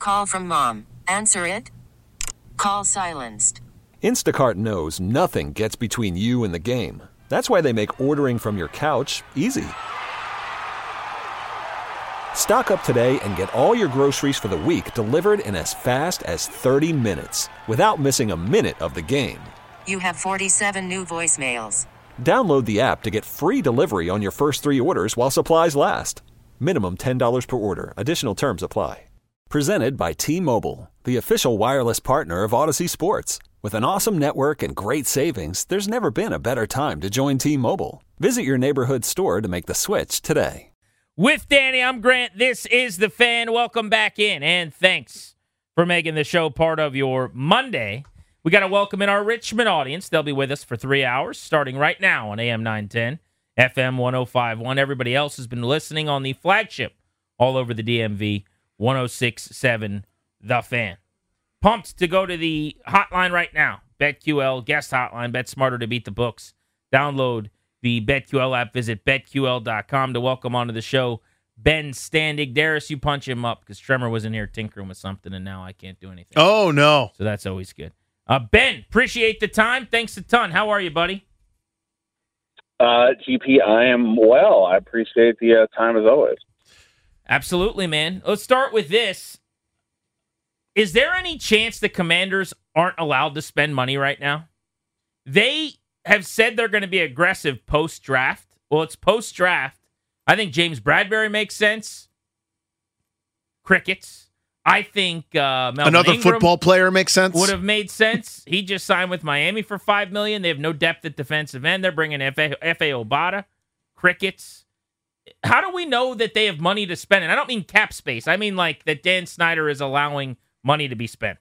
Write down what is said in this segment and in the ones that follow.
Call from mom. Answer it. Call silenced. Instacart knows nothing gets between you and the game. That's why they make ordering from your couch easy. Stock up today and get all your groceries for the week delivered in as fast as 30 minutes without missing a minute of the game. You have 47 new voicemails. Download the app to get free delivery on your first 3 orders while supplies last. Minimum $10 per order. Additional terms apply. Presented by T-Mobile, the official wireless partner of Odyssey Sports. With an awesome network and great savings, there's never been a better time to join T-Mobile. Visit your neighborhood store to make the switch today. With Danny, I'm Grant. This is The Fan. Welcome back in, and thanks for making the show part of your Monday. We got to welcome in our Richmond audience. They'll be with us for 3 hours, starting right now on AM 910, FM 105.1. Everybody else has been listening on the flagship all over the DMV, 106.7 The Fan. Pumped to go to the hotline right now. BetQL guest hotline. Bet smarter to beat the books. Download the BetQL app. Visit BetQL.com to welcome onto the show Ben Standig. Darius, you punch him up because Tremor was in here tinkering with something, and now I can't do anything. Oh, no. So that's always good. Ben, appreciate the time. Thanks a ton. How are you, buddy? GP, I am well. I appreciate the time as always. Absolutely, man. Let's start with this. Is there any chance the Commanders aren't allowed to spend money right now? They have said they're going to be aggressive post-draft. Well, it's post-draft. I think James Bradbury makes sense. Crickets. I think Melvin another Ingram football player makes sense. Would have made sense. He just signed with Miami for $5 million. They have no depth at defensive end. They're bringing F.A. Obata. Crickets. How do we know that they have money to spend? And I don't mean cap space. I mean like that Dan Snyder is allowing money to be spent.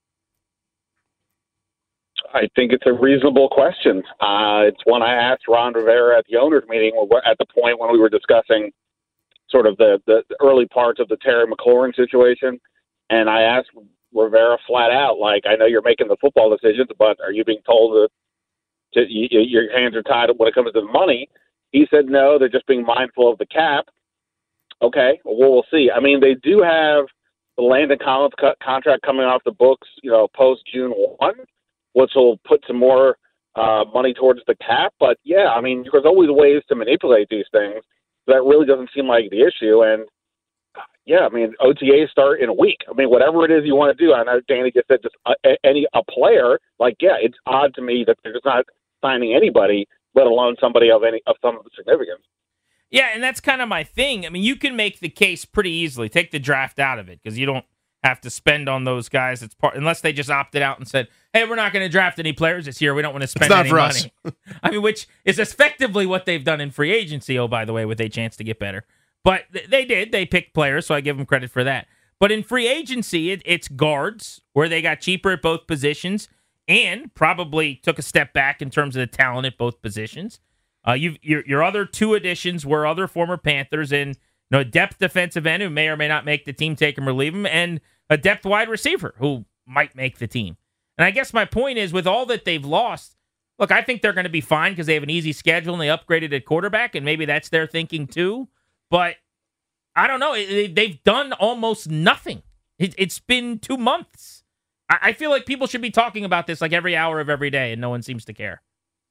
I think it's a reasonable question. It's one I asked Ron Rivera at the owners' meeting at the point when we were discussing sort of the early parts of the Terry McLaurin situation. And I asked Rivera flat out, like, I know you're making the football decisions, but are you being told that your hands are tied when it comes to the money? He said, no, they're just being mindful of the cap. Okay, well, we'll see. I mean, they do have the Landon Collins contract coming off the books, post June 1, which will put some more money towards the cap. But, yeah, I mean, there's always ways to manipulate these things. That really doesn't seem like the issue. And, yeah, I mean, OTAs start in a week. I mean, whatever it is you want to do. I know Danny just said just a player. Like, yeah, it's odd to me that they're just not signing anybody, let alone somebody of some significance. Yeah, and that's kind of my thing. I mean, you can make the case pretty easily. Take the draft out of it because you don't have to spend on those guys. It's unless they just opted out and said, hey, we're not going to draft any players this year. We don't want to spend any money. I mean, which is effectively what they've done in free agency, oh, by the way, with a chance to get better. But they did. They picked players, so I give them credit for that. But in free agency, it's guards, where they got cheaper at both positions and probably took a step back in terms of the talent at both positions. Your other two additions were other former Panthers and a depth defensive end who may or may not make the team, take him or leave him, and a depth wide receiver who might make the team. And I guess my point is, with all that they've lost, look, I think they're going to be fine because they have an easy schedule and they upgraded at quarterback, and maybe that's their thinking too. But I don't know. They've done almost nothing. It's been 2 months. I feel like people should be talking about this like every hour of every day, and no one seems to care.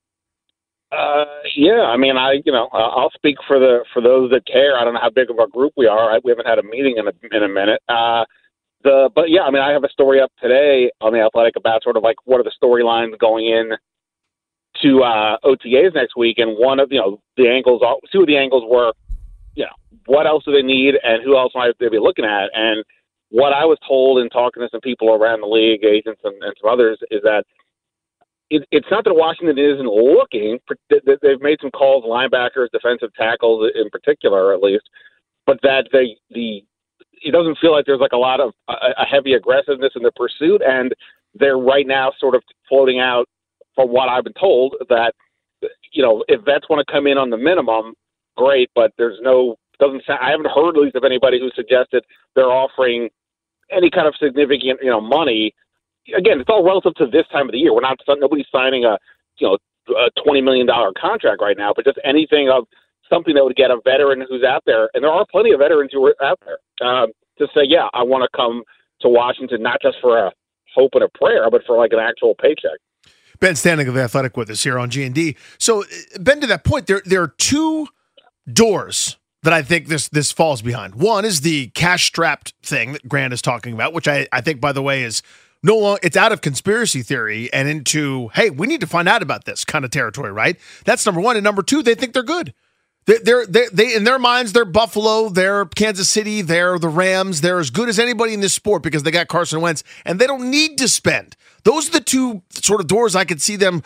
Yeah, I mean, I'll speak for those that care. I don't know how big of a group we are. We haven't had a meeting in a minute. But yeah, I mean, I have a story up today on the Athletic about sort of like what are the storylines going in to OTAs next week, and one of the angles, two of the angles were, what else do they need, and who else might they be looking at? And what I was told in talking to some people around the league, agents and some others, is that it's not that Washington isn't looking. They've made some calls, linebackers, defensive tackles in particular, at least, but that it doesn't feel like there's like a lot of a heavy aggressiveness in the pursuit, and they're right now sort of floating out, from what I've been told, that if vets want to come in on the minimum, great, but there's no. I haven't heard, at least, of anybody who suggested they're offering any kind of significant, money. Again, it's all relative to this time of the year. Nobody's signing a $20 million contract right now, but just anything of something that would get a veteran who's out there, and there are plenty of veterans who are out there, to say, yeah, I want to come to Washington, not just for a hope and a prayer, but for like an actual paycheck. Ben Standing of The Athletic with us here on G&D. So, Ben, to that point, there are two doors that I think this falls behind. One is the cash-strapped thing that Grant is talking about, which I think, by the way, is no longer, it's out of conspiracy theory and into, hey, we need to find out about this kind of territory, right? That's number one. And number two, they think they're good. They in their minds, they're Buffalo, they're Kansas City, they're the Rams. They're as good as anybody in this sport because they got Carson Wentz, and they don't need to spend. Those are the two sort of doors I could see them,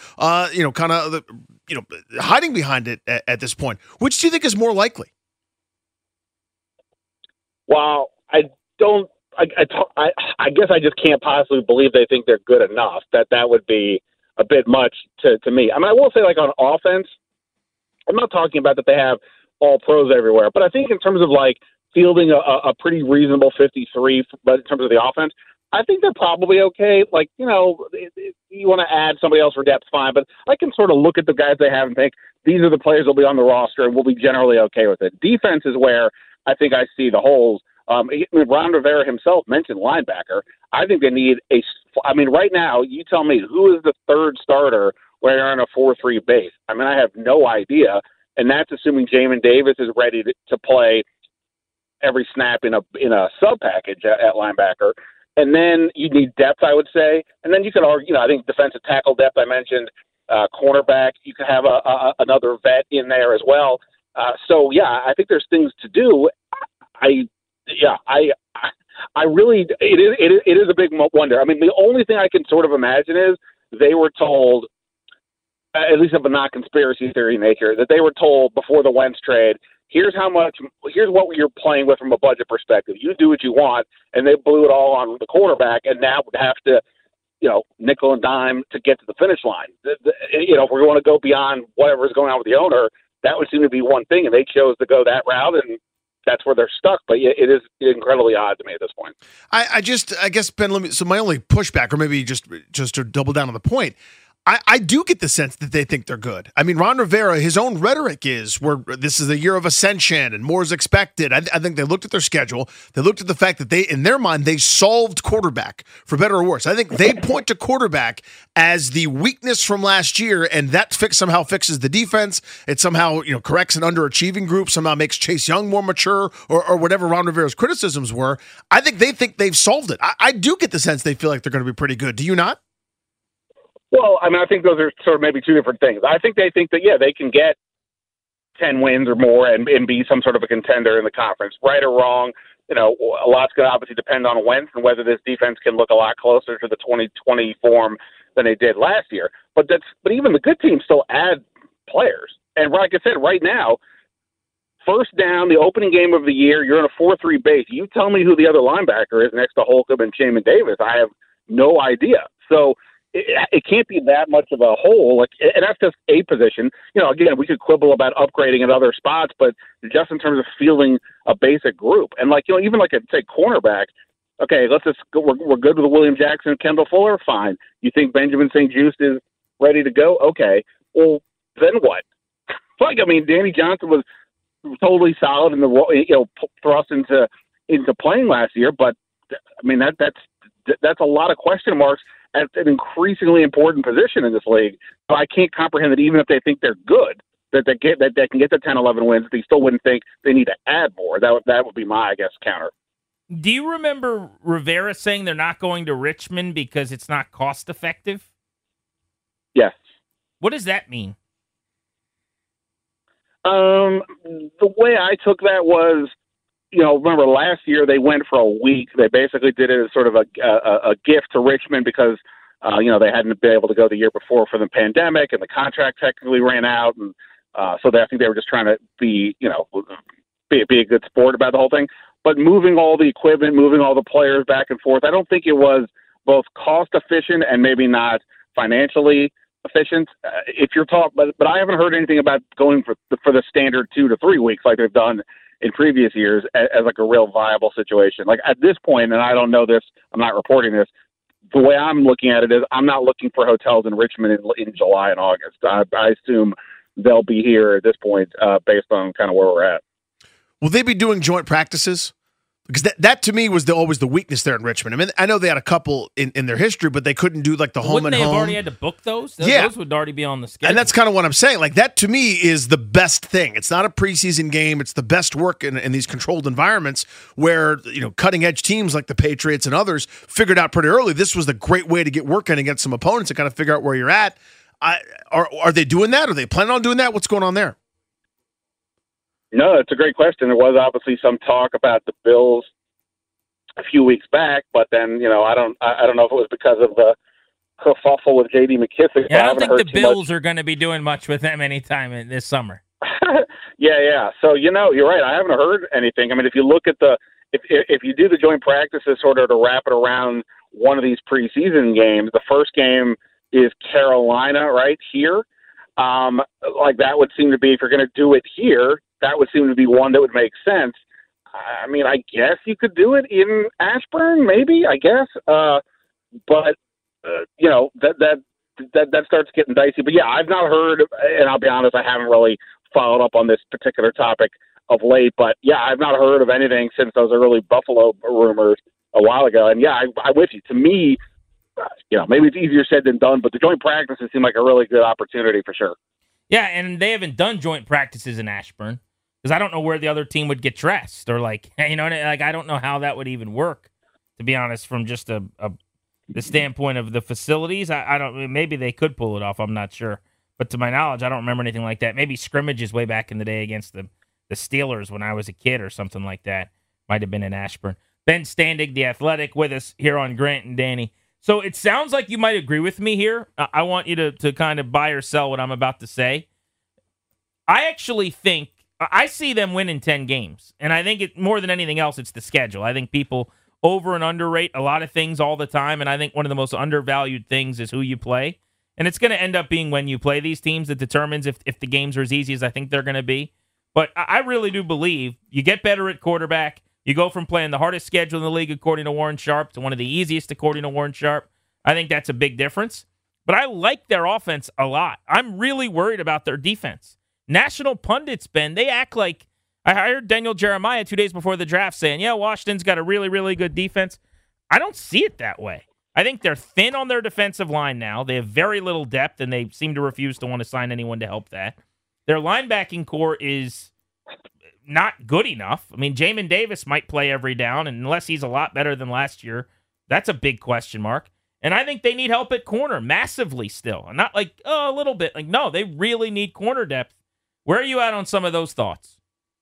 hiding behind it at this point. Which do you think is more likely? Well, I don't. I guess I just can't possibly believe they think they're good enough. That would be a bit much to me. I mean, I will say, like on offense, I'm not talking about that they have all pros everywhere, but I think in terms of like fielding a pretty reasonable 53, but in terms of the offense, I think they're probably okay. Like, you know, if you want to add somebody else for depth, fine, but I can sort of look at the guys they have and think these are the players that will be on the roster and we'll be generally okay with it. Defense is where I think I see the holes. Ron Rivera himself mentioned linebacker. I think they need right now, you tell me, who is the third starter where you're on a 4-3 base? I mean, I have no idea, and that's assuming Jamin Davis is ready to play every snap in a sub package at linebacker. And then you need depth, I would say. And then you could argue, I think defensive tackle depth I mentioned, cornerback, you could have another vet in there as well. I think there's things to do. I really, it is a big wonder. I mean, the only thing I can sort of imagine is they were told, at least of a not conspiracy theory nature, that they were told before the Wentz trade, here's what you're playing with from a budget perspective. You do what you want, and they blew it all on the quarterback, and now would have to, nickel and dime to get to the finish line. If we want to go beyond whatever is going on with the owner, that would seem to be one thing, and they chose to go that route, and that's where they're stuck. But it is incredibly odd to me at this point. I guess, Ben, so my only pushback, or maybe just to double down on the point, I do get the sense that they think they're good. I mean, Ron Rivera, his own rhetoric is this is a year of ascension and more is expected. I think they looked at their schedule. They looked at the fact that in their mind, they solved quarterback, for better or worse. I think they point to quarterback as the weakness from last year, and that somehow fixes the defense. It somehow corrects an underachieving group, somehow makes Chase Young more mature, or whatever Ron Rivera's criticisms were. I think they think they've solved it. I do get the sense they feel like they're going to be pretty good. Do you not? Well, I mean, I think those are sort of maybe two different things. I think they think that, they can get 10 wins or more and be some sort of a contender in the conference. Right or wrong, a lot's going to obviously depend on Wentz and whether this defense can look a lot closer to the 2020 form than they did last year. But even the good teams still add players. And like I said, right now, first down, the opening game of the year, you're in a 4-3 base. You tell me who the other linebacker is next to Holcomb and Jamin Davis. I have no idea. So it can't be that much of a hole, and that's just a position. Again, we could quibble about upgrading at other spots, but just in terms of fielding a basic group, and even say cornerback. Okay, let's just go. We're good with William Jackson and Kendall Fuller. Fine. You think Benjamin St-Juste is ready to go? Okay. Well, then what? Danny Johnson was totally solid in the thrust into playing last year, but I mean that's a lot of question marks at an increasingly important position in this league. So I can't comprehend that even if they think they're good, that they can get to 10, 11 wins, they still wouldn't think they need to add more. That would be my, counter. Do you remember Rivera saying they're not going to Richmond because it's not cost effective? Yes. What does that mean? The way I took that was, remember last year they went for a week. They basically did it as sort of a gift to Richmond because, they hadn't been able to go the year before for the pandemic and the contract technically ran out. And I think they were just trying to be a good sport about the whole thing. But moving all the equipment, moving all the players back and forth, I don't think it was both cost efficient and maybe not financially efficient. If you're but I haven't heard anything about going for the standard 2 to 3 weeks like they've done in previous years as like a real viable situation. Like at this point, and I don't know this, I'm not reporting this, the way I'm looking at it is I'm not looking for hotels in Richmond in July and August. I assume they'll be here at this point based on kind of where we're at. Will they be doing joint practices? Because that to me was always the weakness there in Richmond. I mean, I know they had a couple in their history, but they couldn't do like the home Wouldn't and they have home. already had to book those? Yeah. Those would already be on the schedule. And that's kind of what I'm saying. Like, that to me is the best thing. It's not a preseason game. It's the best work in these controlled environments where, cutting edge teams like the Patriots and others figured out pretty early this was the great way to get work in against some opponents and kind of figure out where you're at. Are they doing that? Are they planning on doing that? What's going on there? No, it's a great question. There was obviously some talk about the Bills a few weeks back, but then I don't know if it was because of the kerfuffle with J.D. McKissic. Yeah, I don't think the Bills are going to be doing much with them anytime this summer. Yeah. So you're right. I haven't heard anything. I mean, if you look at if you do the joint practices sort of to wrap it around one of these preseason games, the first game is Carolina right here. Like that would seem to be, if you're going to do it here, that would seem to be one that would make sense. I mean, I guess you could do it in Ashburn, maybe, I guess. But that starts getting dicey. But yeah, I've not heard, and I'll be honest, I haven't really followed up on this particular topic of late. But yeah, I've not heard of anything since those early Buffalo rumors a while ago. And yeah, I'm with you. To me, maybe it's easier said than done, but the joint practices seem like a really good opportunity for sure. Yeah, and they haven't done joint practices in Ashburn because I don't know where the other team would get dressed, or I don't know how that would even work, to be honest, from just the standpoint of the facilities. I don't. Maybe they could pull it off. I'm not sure, but to my knowledge, I don't remember anything like that. Maybe scrimmages way back in the day against the Steelers when I was a kid or something like that might have been in Ashburn. Ben Standig, The Athletic, with us here on Grant and Danny. So it sounds like you might agree with me here. I want you to kind of buy or sell what I'm about to say. I actually think I see them winning 10 games, and I think it more than anything else, it's the schedule. I think people over and underrate a lot of things all the time, and I think one of the most undervalued things is who you play. And it's going to end up being when you play these teams that determines if the games are as easy as I think they're going to be. But I really do believe you get better at quarterback. You go from playing the hardest schedule in the league, according to Warren Sharp, to one of the easiest, according to Warren Sharp. I think that's a big difference. But I like their offense a lot. I'm really worried about their defense. National pundits, Ben, they act like, I heard Daniel Jeremiah 2 days before the draft saying, yeah, Washington's got a really, really good defense. I don't see it that way. I think they're thin on their defensive line now. They have very little depth, and they seem to refuse to want to sign anyone to help that. Their linebacking core is not good enough. I mean, Jamin Davis might play every down, and unless he's a lot better than last year, that's a big question mark. And I think they need help at corner massively still. Not like, a little bit. Like, no, they really need corner depth. Where are you at on some of those thoughts?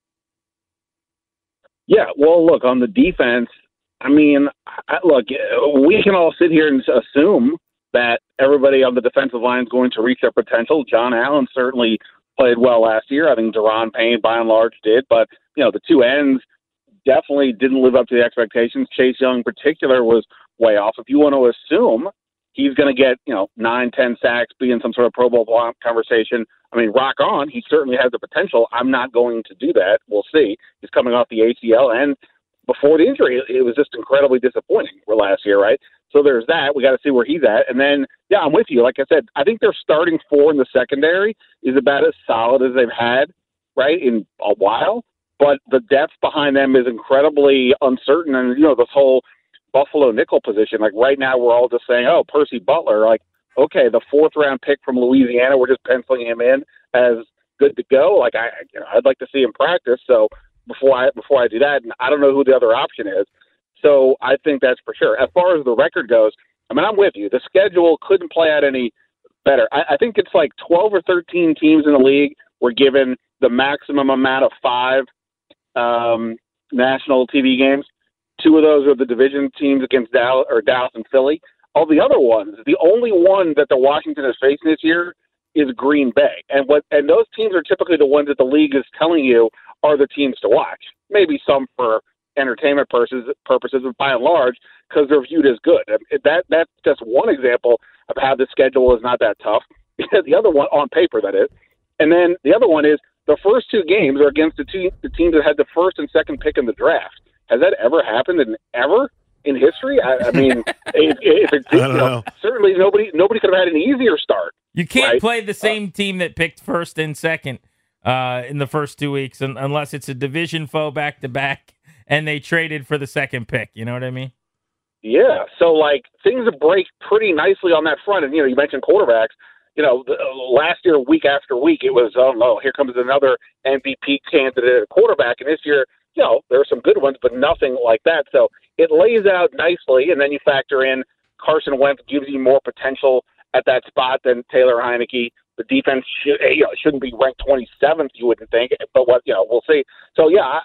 Yeah, well, look, on the defense, I mean, look, we can all sit here and assume that everybody on the defensive line is going to reach their potential. John Allen certainly played well last year. I think Deron Payne, by and large, did. But, the two ends definitely didn't live up to the expectations. Chase Young, in particular, was way off. If you want to assume he's going to get, 9-10 sacks, be in some sort of Pro Bowl conversation, I mean, rock on. He certainly has the potential. I'm not going to do that. We'll see. He's coming off the ACL, and before the injury, it was just incredibly disappointing for last year, right? So there's that. We got to see where he's at. And then, yeah, I'm with you. Like I said, I think their starting four in the secondary is about as solid as they've had, right, in a while. But the depth behind them is incredibly uncertain. And, this whole Buffalo nickel position, like right now we're all just saying, oh, Percy Butler, like, okay, the 4th-round pick from Louisiana, we're just penciling him in as good to go. Like, I'd like to see him practice. So before I do that, and I don't know who the other option is. So I think that's for sure. As far as the record goes, I mean, I'm with you. The schedule couldn't play out any better. I think it's like 12 or 13 teams in the league were given the maximum amount of 5 national TV games. 2 of those are the division teams against Dallas and Philly. All the other ones, the only one that the Washington is facing this year is Green Bay. And those teams are typically the ones that the league is telling you are the teams to watch. Maybe some for entertainment purposes, but by and large, because they're viewed as good. That's just one example of how the schedule is not that tough. The other one, on paper, that is. And then the other one is the first 2 games are against the teams that had the 1st and 2nd pick in the draft. Has that ever happened in history? I mean, if it did, certainly nobody could have had an easier start. You can't play the same team that picked 1st and 2nd in the first 2 weeks unless it's a division foe back-to-back and they traded for the second pick. You know what I mean? Yeah. So, like, things break pretty nicely on that front. And, you mentioned quarterbacks. Last year, week after week, it was, oh, no, here comes another MVP candidate quarterback. And this year, there are some good ones, but nothing like that. So it lays out nicely, and then you factor in Carson Wentz gives you more potential at that spot than Taylor Heineke. The defense shouldn't be ranked 27th, you wouldn't think, but we'll see. So yeah,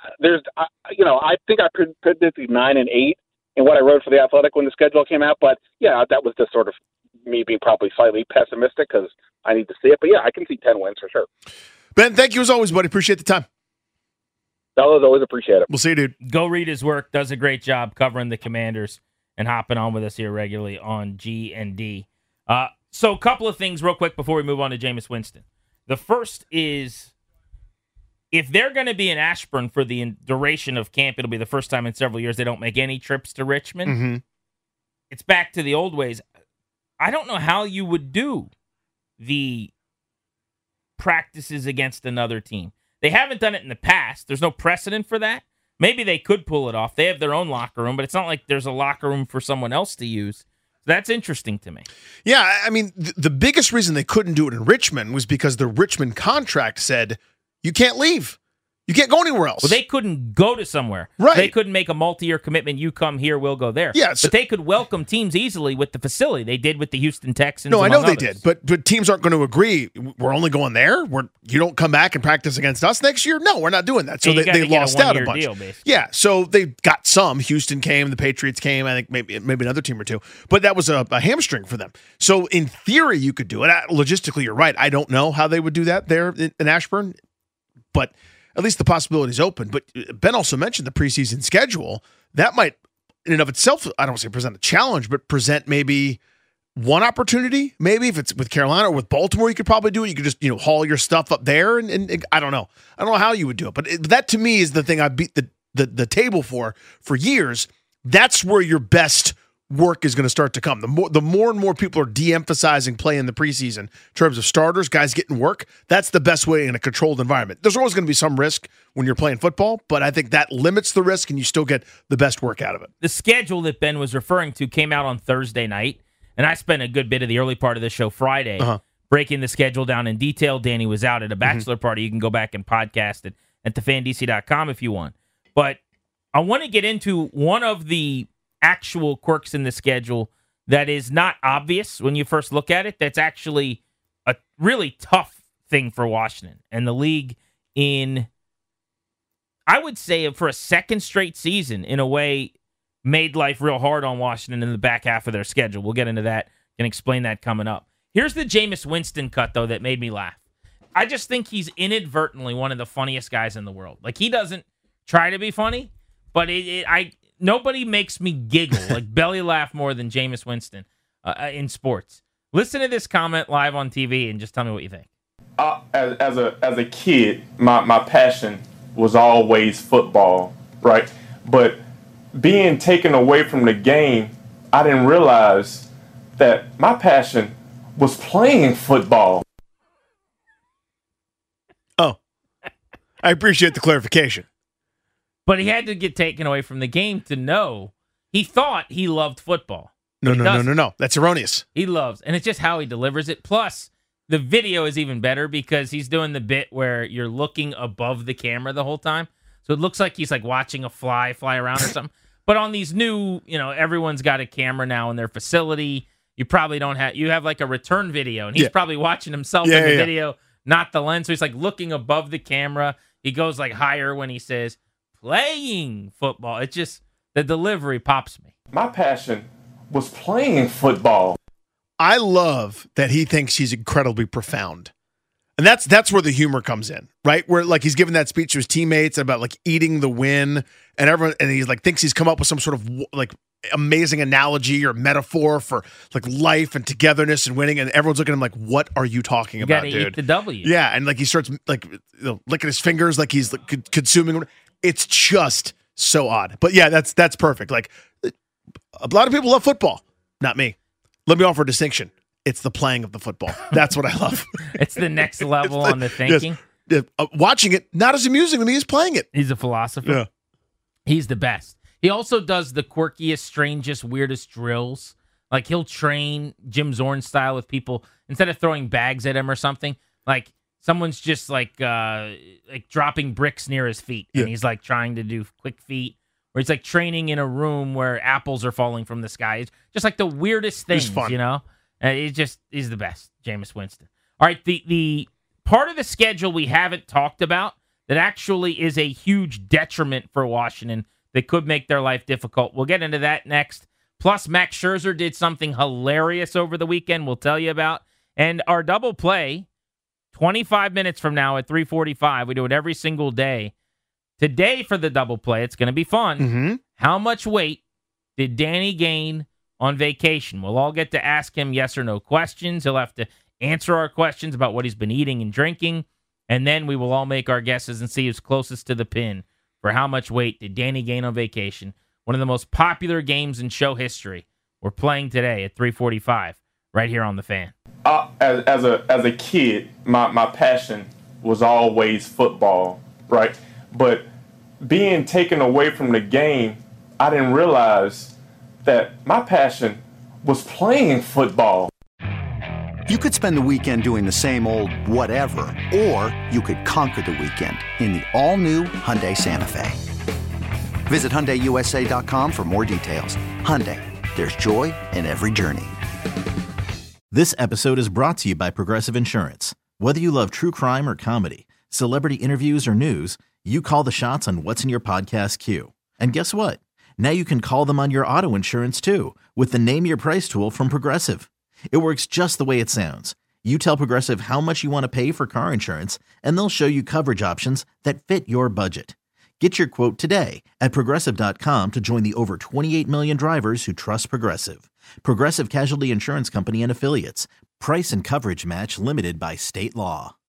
I think I predicted 9-8 in what I wrote for The Athletic when the schedule came out, but yeah, that was just sort of me being probably slightly pessimistic because I need to see it. But yeah, I can see 10 wins for sure. Ben, thank you as always, buddy. Appreciate the time. Fellas, always appreciate it. We'll see you, dude. Go read his work. Does a great job covering the Commanders and hopping on with us here regularly on G&D. So a couple of things real quick before we move on to Jameis Winston. The first is, if they're going to be in Ashburn for the duration of camp, it'll be the first time in several years they don't make any trips to Richmond. Mm-hmm. It's back to the old ways. I don't know how you would do the practices against another team. They haven't done it in the past. There's no precedent for that. Maybe they could pull it off. They have their own locker room, but it's not like there's a locker room for someone else to use. That's interesting to me. Yeah, I mean, the biggest reason they couldn't do it in Richmond was because the Richmond contract said you can't leave. You can't go anywhere else. Well, they couldn't go to somewhere. Right. They couldn't make a multi-year commitment. You come here, we'll go there. Yeah, but they could welcome teams easily with the facility. They did with the Houston Texans. No, I know they others. did, but teams aren't going to agree. We're only going there. You don't come back and practice against us next year. No, we're not doing that. So they lost out a bunch. Deal, yeah, so they got some. Houston came, the Patriots came. I think maybe another team or two, but that was a hamstring for them. So in theory, you could do it. Logistically, you're right. I don't know how they would do that there in Ashburn, but at least the possibility is open. But Ben also mentioned the preseason schedule. That might, in and of itself, I don't want to say present a challenge, but present maybe one opportunity. Maybe if it's with Carolina or with Baltimore, you could probably do it. You could just haul your stuff up there, and I don't know. I don't know how you would do it, but that to me is the thing I beat the table for years. That's where your best work is going to start to come. The more and more people are de-emphasizing play in the preseason in terms of starters, guys getting work, that's the best way in a controlled environment. There's always going to be some risk when you're playing football, but I think that limits the risk and you still get the best work out of it. The schedule that Ben was referring to came out on Thursday night, and I spent a good bit of the early part of the show Friday breaking the schedule down in detail. Danny was out at a bachelor party. You can go back and podcast it at thefandc.com if you want. But I want to get into one of the actual quirks in the schedule that is not obvious when you first look at it. That's actually a really tough thing for Washington and the league in, I would say, for a second straight season, in a way, made life real hard on Washington in the back half of their schedule. We'll get into that and explain that coming up. Here's the Jameis Winston cut, though, that made me laugh. I just think he's inadvertently one of the funniest guys in the world. Like, he doesn't try to be funny, but nobody makes me giggle, like belly laugh, more than Jameis Winston in sports. Listen to this comment live on TV and just tell me what you think. As a kid, my passion was always football, right? But being taken away from the game, I didn't realize that my passion was playing football. Oh, I appreciate the clarification. But he had to get taken away from the game to know. He thought he loved football. No. That's erroneous. He loves, and it's just how he delivers it. Plus, the video is even better because he's doing the bit where you're looking above the camera the whole time. So it looks like he's like watching a fly around or something. But on these new, everyone's got a camera now in their facility. You probably don't have, you have like a return video, and he's probably watching himself in the video, not the lens. So he's like looking above the camera. He goes like higher when he says, playing football. It's just, the delivery pops me. My passion was playing football. I love that he thinks he's incredibly profound. And that's where the humor comes in, right? Where like he's giving that speech to his teammates about like eating the win, and everyone, and he's like thinks he's come up with some sort of like amazing analogy or metaphor for like life and togetherness and winning, and everyone's looking at him like, what are you talking about, dude? Eat the W. Yeah, and like he starts like licking his fingers like he's like, consuming. It's just so odd. But yeah, that's perfect. Like a lot of people love football. Not me. Let me offer a distinction. It's the playing of the football. That's what I love. It's the next level on the thinking. Yes. Watching it, not as amusing to me as playing it. He's a philosopher. Yeah. He's the best. He also does the quirkiest, strangest, weirdest drills. Like, he'll train Jim Zorn style with people. Instead of throwing bags at him or something, like, someone's just, like dropping bricks near his feet. And he's, like, trying to do quick feet. Or he's, like, training in a room where apples are falling from the sky. It's just, like, the weirdest things, you know? He's the best, Jameis Winston. All right, the part of the schedule we haven't talked about that actually is a huge detriment for Washington that could make their life difficult. We'll get into that next. Plus, Max Scherzer did something hilarious over the weekend we'll tell you about. And our double play, 25 minutes from now at 3:45. We do it every single day. Today for the double play, it's going to be fun. Mm-hmm. How much weight did Danny gain on vacation? We'll all get to ask him yes or no questions. He'll have to answer our questions about what he's been eating and drinking. And then we will all make our guesses and see who's closest to the pin for how much weight did Danny gain on vacation. One of the most popular games in show history. We're playing today at 3:45 right here on The Fan. As a kid, my passion was always football, right? But being taken away from the game, I didn't realize that my passion was playing football. You could spend the weekend doing the same old whatever, or you could conquer the weekend in the all-new Hyundai Santa Fe. Visit HyundaiUSA.com for more details. Hyundai, there's joy in every journey. This episode is brought to you by Progressive Insurance. Whether you love true crime or comedy, celebrity interviews or news, you call the shots on what's in your podcast queue. And guess what? Now you can call them on your auto insurance too with the Name Your Price tool from Progressive. It works just the way it sounds. You tell Progressive how much you want to pay for car insurance, and they'll show you coverage options that fit your budget. Get your quote today at Progressive.com to join the over 28 million drivers who trust Progressive. Progressive Casualty Insurance Company and Affiliates. Price and coverage match limited by state law.